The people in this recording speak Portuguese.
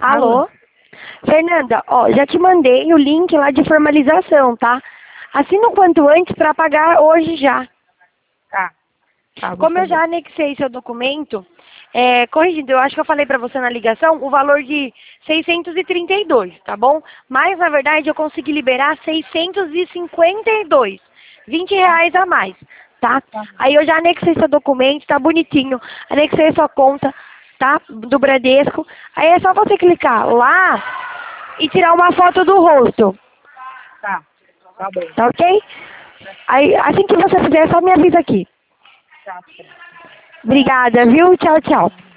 Alô? Fernanda, ó, já te mandei o link lá de formalização, tá? Assina o quanto antes para pagar hoje já. Tá. Tá, vou Como eu fazer. já anexei seu documento, corrigindo, eu acho que eu falei para você na ligação o valor de 632, tá bom? Mas, na verdade, eu consegui liberar 652, R$ 20 a mais, tá? Tá. Aí eu já anexei seu documento, tá bonitinho, anexei sua conta, tá? Do Bradesco. Aí é só você clicar lá e tirar uma foto do rosto, Tá. Tá bom. tá ok? Aí, assim que você fizer, só me avisa aqui. Tá. Obrigada, viu? Tchau, tchau.